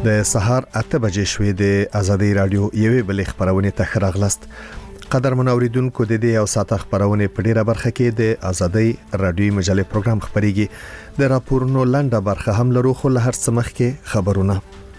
د سهار 8 بجې شوې د ازادي رادیو یوې بلې خبرونه ته خراغلست. قدرمن اوریدونکو د دې یو ساعت خبرونه په ډیره برخه کې د ازادي رادیو مجلې پروګرام خبريږي. د راپورونو لنډه برخه هم لرو خو له هر څه مخکې خبرونه.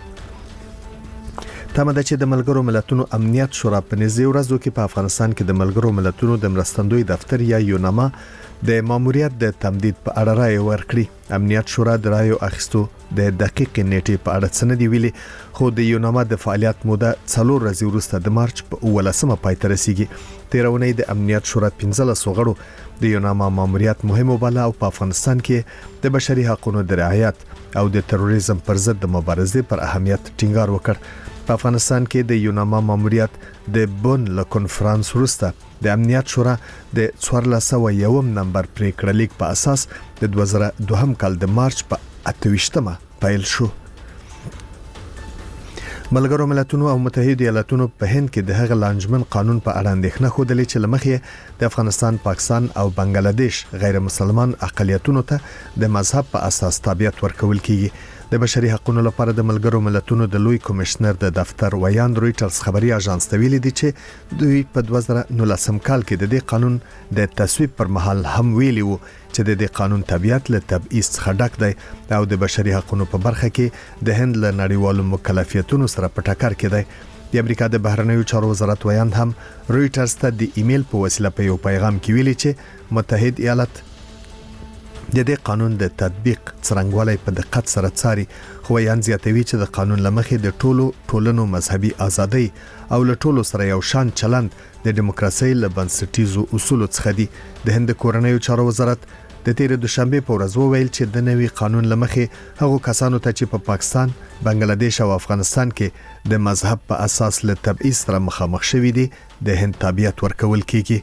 تمه ده چې د ملګرو ملتونو امنیت شورا په نږدې ورځو کې په افغانستان کې د ملګرو ملتونو د مرستندوی دفتر یا یوناما د ماموریت د تمدید په اړه رائے ورکړي. امنیت شورا د رائے اخیستو د دقیق نیټې په اړه څه نه دی ویلي، خو د یوناما د فعالیت موده 4 ورځې وروسته د مارچ په 18مه پای ته رسیدي. تیرونی د امنیت شورا 15 غړو د یوناما ماموریت مهم وباله او په افغانستان کې د بشري حقوقو د رعایت او د تروریزم پر ضد د مبارزې پر اهمیت ټینګار وکړ. په افغانستان کې د یوناما ماموریت د بون له کنفرانس وروسته د امنیت شورا د 1401 نمبر پریکړه لیک په اساس د 2002 کال د مارچ په 28مه پیل شو. ملګرو ملتونو او متحده ایالاتونو په هند کې د هغه لانجمن قانون په اړه اندېښنه خوده چې لمخې د افغانستان، پاکستان او بنگلاديش غیر مسلمان اقلیتونو ته د مذهب په اساس تابعیت ورکول کیږي. د بشري حقوقو لپاره د ملګرو ملتونو د لوی کمشنر د دفتر ویان رويټرز خبري اژانس ته ویلي دي چې دوی په 2019 کال کې د دې قانون د تصویب پر مهال هم ویلي وو چې د دې قانون طبيعت له تبعیض څخه ډک دی او د بشري حقوقو په برخه کې د هند له نړیوالو مکلفیتونو سره په ټکر کې دی. د امریکا د بهرنیو چارو وزارت ویان هم رويټرز ته د ایمیل په وسیله په یو پیغام کې ویلي چې متحده ایالات د دې قانون د تطبیق څرنګوالی په دقت سره څاري، خو یان زیاتوي چې د قانون لمخې د ټولنو مذهبي ازادي او له ټولو سره یو شان چلند د دیموکراسي له بنسټیزو اصولو څخه دی. د هند کورنیو چارو وزارت د تیر دوشنبه په ورځ وویل چې د نوي قانون لمخې هغو کسانو ته چې په پاکستان، بنگلاديش او افغانستان کې د مذهب په اساس له تبعیض سره مخامخ شوي دي د هند تابعیت ورکول کیږي.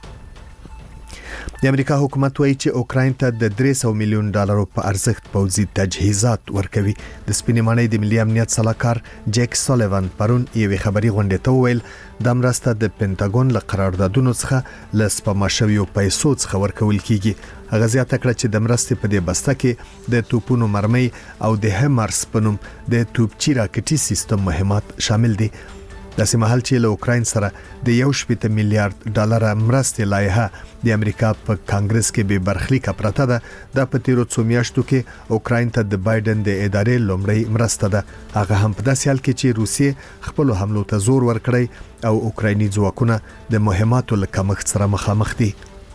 د امریکا حکومت وایي چې اوکراین ته د $300 میلیون په ارزښت پوځي تجهیزات ورکوي. د سپینمانۍ د ملي امنیت صلاحکار جیک سولیوان پرون یوې خبري غونډې ته وویل د مرسته د پینټاګون له قراردادونو څخه ل سپما شویو پیسو څخه ورکول کیږي. هغه زیاته کړه چې د مرستې په دې بسته کې د توپونو مرمۍ او د همارس په نوم د توپچی راکټي سیستم مهمات شامل دي. داسې مهال چې له اوکراین سره د $1.8 میلیارډ مرستې لایحه د امریکا په کانګرس کې به برخلیک پرته ده. د پتیرو څو میاشتو کې اوکراین ته د بایدن د ادارې لومړی مرسته ده. هغه هم په داسې حال کې چې روسیې خپل حملو ته زور ورکړی او اوکرایني ځواکونه د مهماتو له کمښت سره مخامخ دي.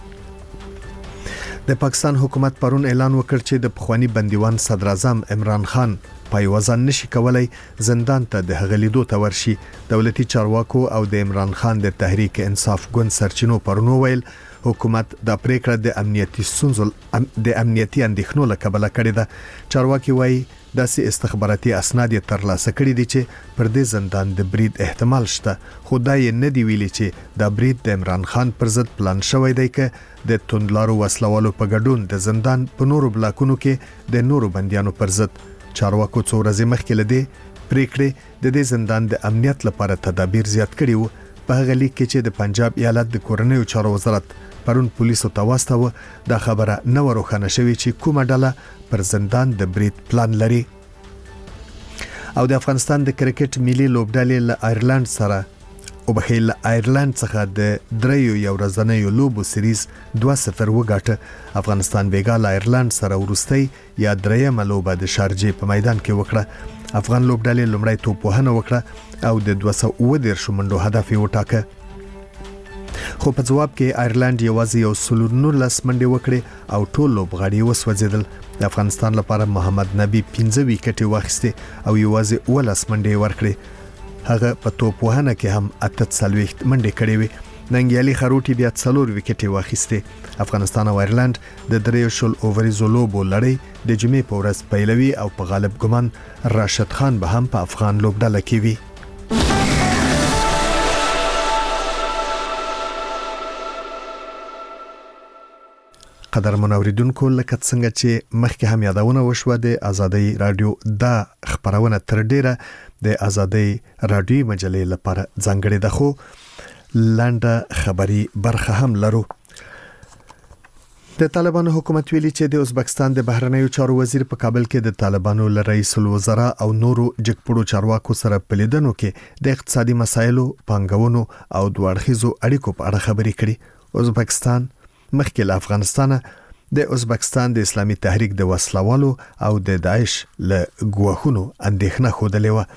د پاکستان حکومت پرون اعلان وکړ چې د پخوانی بندیوان صدر اعظم عمران خان پای وزن نشي کولای زندان ته د هغلیدو ته ورشي. دولتي چارواکو او د عمران خان د تحریک انصاف ګوند سرچینو پرونو ویل حکومت د پریکړه د امنیتي اندېښنو له کبله کړې ده. چارواکي وایي داسې استخباراتي اسناد ترلاسه کړي دي چې پر دې زندان د برید احتمال شته، خو دا یې نه دی ویلي چې دا برید د عمران خان پر ضد پلان شوی دی که د توندلارو وسلوالو په ګډون د زندان په نورو بلاکونو کې د نورو بنديانو پر ضد. چارواکو څو ورځې مخکې لدې پریکړې د دې زندان د امنیت لپاره تدابیر زیات کړي وو. په هغه لیک کې چې د پنجاب ایالت د کورنیو چارو وزارت پرون پولیسو ته واستاوه، دا خبره نه وروخانه شوې چې کومه ډله پر زندان د برید پلان لري. او د افغانستان د کرکټ ملي لوبډلې له آیرلند سره آیرلند څخه د دریو یو ورځنیو لوبو سریز 2-0 وګاټه. افغانستان بیګا آیرلند سره ورستۍ یا دریمه لوبه د شارجې په میدان کې وکړه. افغان لوبډلې لومړی توپ وهنه وکړه او د 219 منډو هدف یې وټاکه، خو په جواب کې آیرلند یوازې 119 منډې وکړې او ټول لوبغاړي وسوځیدل. د افغانستان لپاره محمد نبی 15 وکټې واخیستې او یوازې 18 منډې ورکړې. هغه په توپ وهنه کې هم 48 منډې کړې وې. ننګیالي خروټي بیا 4 وکټې واخیستې. افغانستان او آیرلند د 3 اووريزو لوبو لړۍ د جمعې په ورځ پیلوي او په غالب ګمان راشد خان به هم په افغان لوبډله کې وي. قدرمن اوریدونکو، لکه څنګه چې مخکې هم یادونه وشوه د ازادي رادیو دا خبرونه تر ډیره د ازادي رادیو مجلې لپاره ځانګړې ده، خو لنډه خبري برخه هم لرو. د طالبانو حکومت ویلي چې د ازبکستان د بهرنیو چارو وزیر په کابل کې د طالبانو له رئیس الوزرا او نورو جګپړو چارواکو سره په لیدنو کې د اقتصادي مسایلو، پانګونو او دوه اړخیزو اړیکو په اړه خبرې کړې. ازبکستان مخکې له افغانستانه د ازبکستان د اسلامي تحریک د وسلوالو او د داعش له ګواښونو اندېښنه خوده و.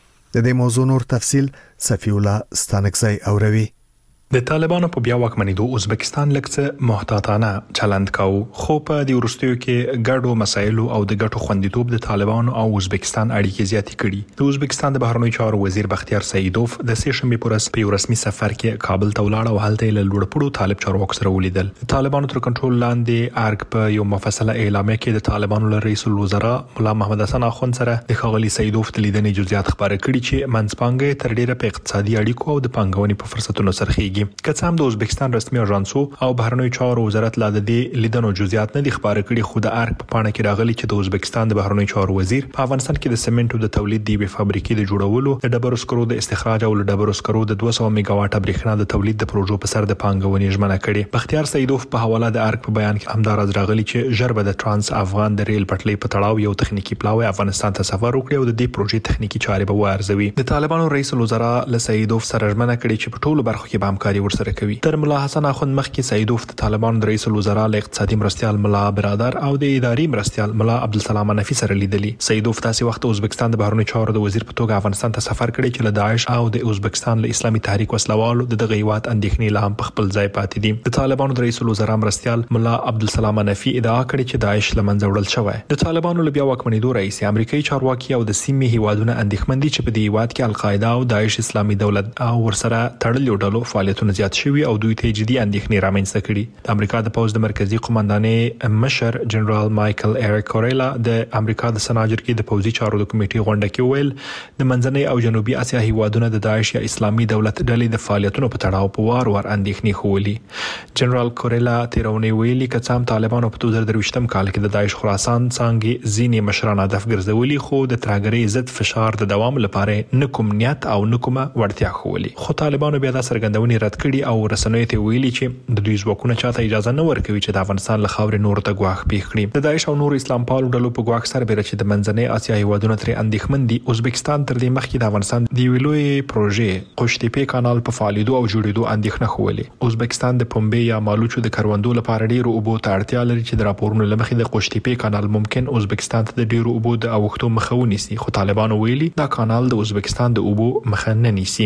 د دې موضوع نور تفصیل صفی الله ستانکزی اوروي. د طالبانو په بیا واکمنېدو ازبکستان لکه محتاطانه چلند کاوه، خو په د وروستیو کې ګډو مسایلو او د ګټو خوندیتوب د طالبانو او ازبکستان اړیکې زیاتې کړي. د ازبکستان د بهرنیو چارو وزیر بختیار سیدوف د سې شنبې پر ورځ په یو رسمي سفر کې کابل ته ولاړ او هلته له لوړپوړو طالب چارواکو سره ولیدل. د طالبانو تر کنټرول لاندې ارګ په یو مفصله اعلامیه کې د طالبانو له رئیس الوزرا مولا محمد حسن اخوند سره د ښاغلي سیدوف د لیدنې جزئیات خبره کړي چې منځپانګه تر ډیره په اقتصادي اړیکو او د پانګونې په فرصتونو سرخیږي. که څه هم د ازبکستان رسمي اژانسو او بهرنیو چارو وزارت لا د دې لیدنو جزئیات نه دي خبره کړي، خو د ارګ په پاڼه کې راغلي چې د ازبکستان د بهرنیو چارو وزیر په افغانستان کې د سیمنټو د تولید دی فابریکې د جوړولو، د ډبرو سکرو د استخراج او د ډبرو سکرو د 200 میگا واټه برېښنا د تولید د پروژو په سر د پانګونې ژمنه کړې. بختیار سیدوف په حواله د ارګ په بیان کې همدارز راغلي چې ژر به د ترانس افغان د ریل پټلۍ په تړاو یو تخنیکی پلاوی افغانستان ته سفر وکړي او د دې پروژې تخنیکی چارې به وارزوي. د طالبانو رئیس الوزرا له سیدوف سره ژمنه کړې چې په ټولو برخو کې به همکاري ورسره کوي. تر مولا حسن اخوند مخکې سیدوف د طالبانو د رئیس الوزرا له اقتصادي مرستيال مولا برادر او د اداري مرستيال مولا عبدالسلام حنفي سره لیدلي. سیدوف تاسو وخت ازبکستان د بهرنیو چارو د وزیر په توګه افغانستان ته سفر کړی چې له داعش او د ازبکستان له اسلامي تحریک وسلوالو د غیوات اندېښنې لا هم په خپل ځای پاتې دي. د طالبانو د رئیس الوزرا مرستيال مولا عبدالسلام حنفي ادعا کړې چې داعش لمنځه وړل شوی. د طالبانو له بیا واکمنېدو رئیس امریکایي چارواکي او د سیمې هیوادونو اندېښمن دي چې په دې هیواد کې القاعده او داعش اسلامي دولت او ورسره تړلې ډلو فعالیتونه زیات شوي او دوی ته جدي اندېښنې رامنځته کړي. د امریکا د پوز د مرکزی قومندانۍ مشر جنرال مایکل ایریک کوریلا د امریکا د سنا جرګې د پوزي چارو د کمیټې غونډه کې ویل د منځنۍ او جنوبي اسیا هیوادونو د داعش یا اسلامي دولت ډلې د فعالیتونو په تړاو په وار اندېښنې خولي. جنرال کوریلا تیرونی ویلي چې څام طالبانو په 2023م کال کې د داعش خراسان څنګه ځینې مشران هدف ګرځولي، خو د ترهګرۍ ضد فشار د دوام لپاره نه کوم نیت او نه کومه وړتیا خولي. خو طالبانو بیا د سرګندونې رد کړي او رسنیو ته ویلي چې د دوی ځواکونه چاته اجازه نه ورکوي چې د افغانستان له خاورې نور ته ګواښ پیښ کړي. د داعش او نور اسلام پالو ډلو په ګواښ سره بیره چې د منځنۍ اسیا هیوادونو ترې اندېښمن دي. ازبکستان تر دې مخکې د افغانستان د یوې لویې پروژې قوشتېپې کانال په فعالیدو او جوړېدو اندېښنه خولي. ازبکستان د پنبې یا مالوچو د کروندو لپاره ډېرو اوبو ته اړتیا لري چې د راپورونو له مخې د قوشتېپې کانال ممکن ازبکستان ته د ډېرو اوبو د اوښتو مخه ونیسي، خو طالبانو ویلي دا کانال د ازبکستان د اوبو مخه نه نیسي.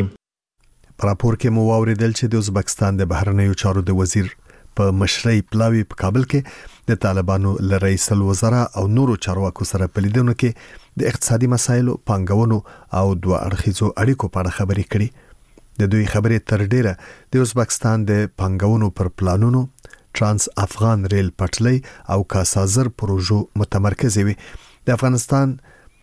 په راپور کې مو واوریدل چې د ازبکستان د بهرنیو چارو د وزیر په مشرۍ پلاوی په کابل کې د طالبانو له رئیس الوزرا او نورو چارواکو سره په لیدنو کې د اقتصادي مسایلو، پانګونو او دوه اړخیزو اړیکو په اړه خبرې کړي. د دوی خبرې تر ډیره د ازبکستان د پانګونو پر پلانونو، ترانس افغان ریل پټلۍ او کاسازر پروژو متمرکز وي. د افغانستان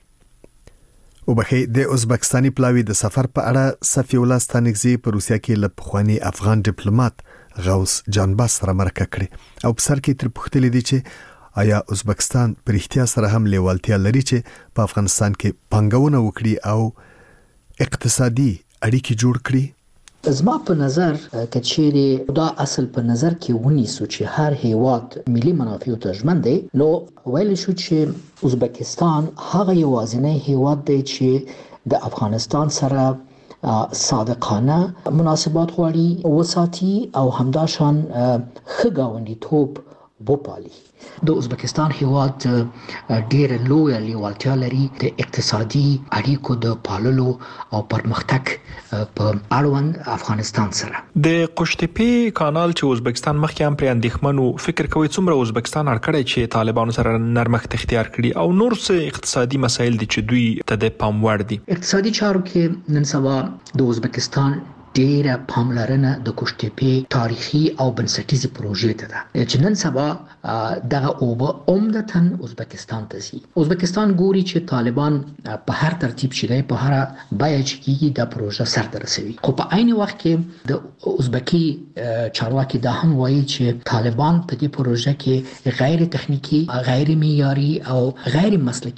د ازبکستاني پلاوی د سفر په اړه صفی الله ستانکزی په روسیا کې له پخوانی افغان ډیپلوماټ غوث جانباز سره مرکه کړې او په سر کې تر پوښتنې دي چې آیا ازبکستان پر احتیاط سره هم لیوالتیا لري چې په افغانستان کې پانګونه وکړي او اقتصادي اړیکې جوړ کړي. زما په نظر کچېری دا اصل په نظر کې ونیسو چې هر هیواد ملي منافع ته ژمن دی، نو ویل شو چې ازبکستان هغه یوازینی هیواد دی چې د افغانستان سره صادقانه مناسبات غواړي وساتي او همداشان ښه ګاونډیتوب وپالي. د ازبکستان هیواد ډېر لوی لیوالتیا لري د اقتصادي اړیکو د پاللو او پرمختګ په اړوند افغانستان سره. د قوشتېپې کانال چې ازبکستان مخکې هم پرې اندېښمن و، فکر کوي څومره ازبکستان اړ کړی چې طالبانو سره نرمښت اختیار کړي او نور څه اقتصادي مسایل دي چې دوی ته د پام وړ دي. اقتصادي چارو کې نن سبا د ازبکستان ډیره پاملرنه د قوشتېپې تاریخي او بنسټیزه پروژې ته ده چې نن سبا دغه اوبه عمدتاً ازبکستان ته ځي. ازبکستان ګوري چې طالبان په هر ترتیب چې دی په هر بیه چې کېږي دا پروژه سر ته رسوي، خو په عین وخت کې د ازبکي چارواکي دا هم وایي چې طالبان په دې پروژه کې غیر تخنیکی، غیر معیاري او غیر مسلکي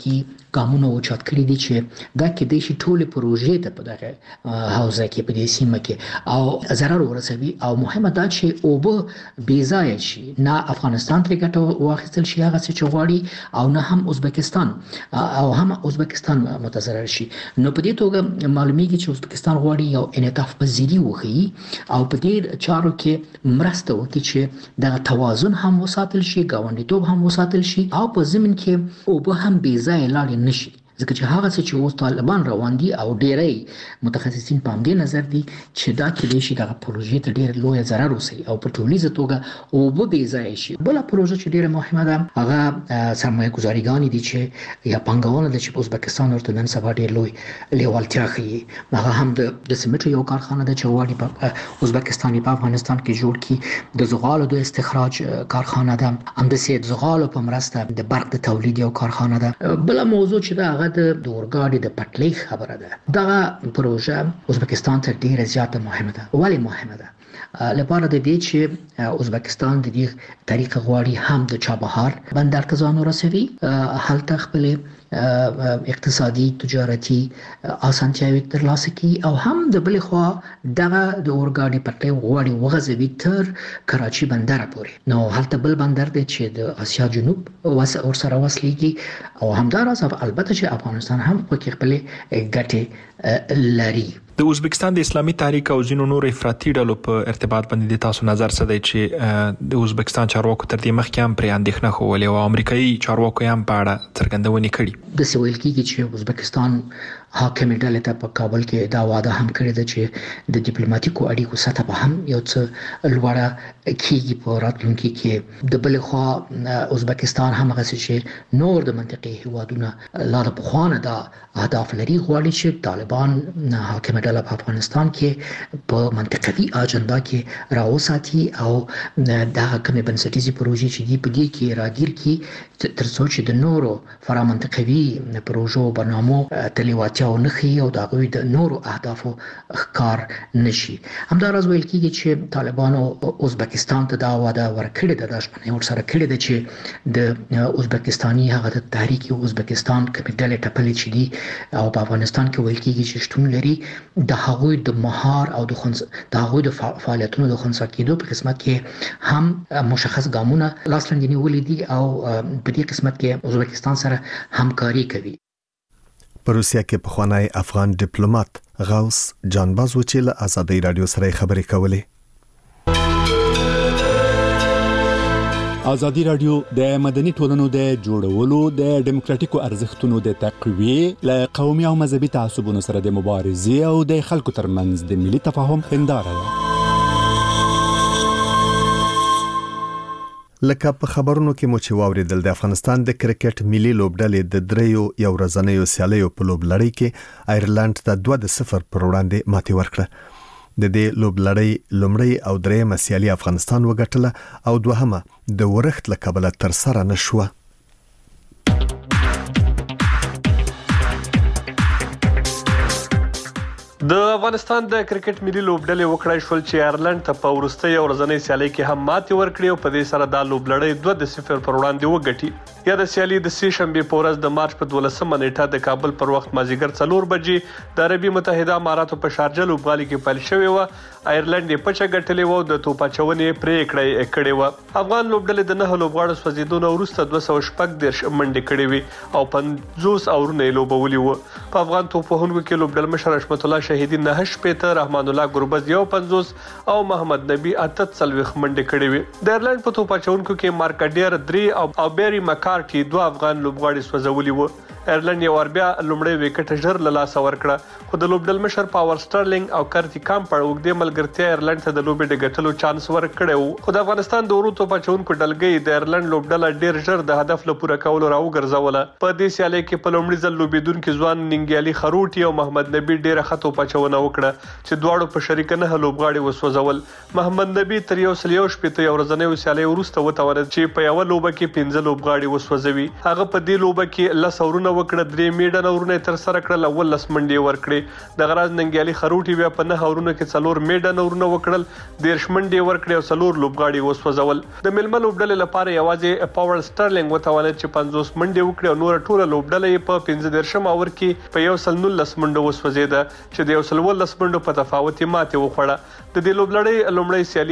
ګامونه اوچت کړي دي چې دا کې د شي ټول پروژې ته په دغه حوزه کې په دې سیمه کې او ضرر ورسوي او مهمه دا چې او به بې ځای شي، نه افغانستان ترې ګټه واخیستل شي هغه څه چې غواړي او نه هم ازبکستان او هم ازبکستان متضرر شي. نو په دې توګه معلومیږي چې ازبکستان غواړي یو انعطاف پذیری وښيي او په دې چارو کې مرسته وکړي چې د توازن هم وساتل شي، ګاونډیتوب هم وساتل شي او په ضمن کې او به هم بې ځای لاړې نشي. ځکه چې هغه څه چې اوس طالبان روان دي او ډېری متخصصین په همدې نظر دي چې دا کېدای شي دغه پروژې ته ډېر لوی ضرر ورسوي او په ټولیزه توګه اوبه بې ځایه شي. بله پروژه چې ډېره مهمه ده هغه سرمایه ګذاریګانې دي چې یا پانګونه ده چې په ازبکستان ورته نن سبا ډېر لوی لیوالتیا ښیي. هغه هم د سمنټو یو کارخانه ده چې غواړي په ازبکستان په افغانستان کې جوړ کړي، د زغالو د استخراج کارخانه ده، همداسې د زغالو په مرسته د برق د تولید یو کارخانه ده. بله موضوع چې ده هغه د اورګاډي د پټلۍ خبره ده. دغه پروژه ازبکستان ته ډیره زیاته مهمه ده. ولې مهمه ده؟ لپاره د دې چې ازبکستان د دې طریقه غواړي هم د چابهار بندر ته ځان ورسوي، هلته خپل اقتصادي تجارتي اسانتیاوي ترلاسه کړي او هم د بل خوا دغه د اورګاډي پټلۍ غواړي وغځوي تر کراچي بندر پورې. نو هلته بل بندر دی چې د اسیا جنوب ورسره وصلېږي او همداراز البته چې افغانستان هم پکې خپل ګټې لري. د ازبکستان د اسلامي تحریک او ځینو نور افراطي ډلو په ارتباط باندې تاسو نظر څه دی چې د ازبکستان چارواکو تر دې مخکې هم پرې اندېښنه ښودلې او امریکایي چارواکو هم په اړه څرګندونې کړې؟ داسې ویل کېږي چې ازبکستان حاکمې ډلې ته په کابل کې دا وعده هم کړې ده چې د ډیپلوماټیکو اړیکو سطح به هم یو څه لوړه کېږي په راتلونکي کې. د بلې خوا ازبکستان هم هغسې چې نور د منطقې هیوادونه لا د پخوانه دا اهداف لري، غواړي چې طالبان حاکمه ډله په افغانستان کې په منطقوي اجنډا کې راوساتي او دغه کومې بنسټیزې پروژې چې دي په دې کې راګیر کړي تر څو چې د نورو فرامنطقوي پروژو برنامو تلیواتیا او نخي او د هغوی د نورو اهدافو ښکار نشي. همداراز ویل کېږي چې طالبانو ازبکستان ته دا وعده ورکړې ده، دا ژمنه ورسره کړې ده چې د ازبکستاني هغه د تحریک ازبکستان کومې ډلې ټپلې چې دي او په افغانستان کې ویل کېږي چې شتون لري، د هغوی د مهار او د هغوی د فعالیتونو د خنثی کېدو په قسمت کې هم مشخص ګامونه لاس لاندې نیولي دي او په دې قسمت کې ازبکستان سره همکاري کوي. په روسیا کې پخوانی افغان ډیپلوماټ غوث جانباز و چې له ازادي رادیو سره خبرې کولې. ازادي رادیو د مدني ټولنو د جوړولو، د ډیموکراتیکو ارزښتونو د تقویې، له قومي او مذهبي تعصبونو سره د مبارزې او د خلکو ترمنځ د ملي تفاهم هنداره ده. لکه په خبرونو کې مو چې واوریدل، د افغانستان د کرکټ ملي لوبډلې د دریو یو ورځنیو سیالیو په لوبلړۍ کې آیرلند ته 2-0 پر وړاندې ماتې ورکړه. د دې لوبلړۍ لومړی او درېیمه سیالي افغانستان وګټله او دوهمه د ورښت له کبله تر سره نشوه. د افغانستان د کرکټ ملي لوبډلې وکړای شول چې آیرلند ته په وروستۍ ورځنۍ سیالۍ کې هم ماتې ورکړې او په دې سره دا لوبلړۍ 2-0 پر وړاندې وګټي. یا د سیالي د سې شنبې په ورځ د مارچ په 12مه نیټه د کابل پر وخت مازیګر 4 بجې د عربي متحده اماراتو په شارجه لوبغالي کې پیل شوې و. آیرلند یې پچه ګټلې و او د توپاچونې پریکړه کړې و. افغان لوبډلې د 9 لوبغاړو سوځیدون وروسته 214 منډې کړې وي او 50 اورونه لوبولي و. په افغان توپوهونکو کې لوبډل مشر حشمت الله شهیدی 9 رحمان الله ګربز 51 او محمد نبی 48 منډې کړې وي. د آیرلند په توپاچونکو کې مارکډیر 3 او بیری مکارټي 2 افغان لوبغاړي سوځولي و. ایرلند یو ور بیا لومړی وکټ ژر له لاسه ورکړه، خو د لوبډل مشر پاور سټرلینګ او کارتی کامپر وګړي ملګرتیا ایرلند ته د لوبې د ګټلو چانس ورکړو. خو د افغانستان د ورو توپاچونکو ډلګۍ د ایرلند لوبډل ډیر ژر د هدف لپاره کولو راوګرځوله. په دې سیالي کې په لومړي ځل لوبیدونکو ځوان ننګیالي خروټي او محمد نبی ډیره خطو پچونه وکړه چې دواړو په شریک نه لوبغاړي وسوځول. محمد نبی تر یو سلیو شپته ورځنۍ سیالي وروسته وتاوند چې په یو لوبه کې 15 لوبغاړي وسوځوي. هغه په دې لوبه کې 10 اورونه وکړه 3 میډن اورونه تر سره کړل او 10 منډي ورکړي د غراز ننګیالي خروټي بیا په 9 اورونه کې 4 میډن اورونه وکړل 10 منډي ورکړي او 4 لوبغاړي وسوځول د ململ لوبډلې لپاره یوازې پاور سټرلینګ وتوانید چې 50 منډي وکړي او نور ټوله لوبډلې په 15 اور کې په 119 منډو وسوځیده چې د 119 منډو په تفاوت ماته وخوړه د دې لوبلړۍ لومړی سیالي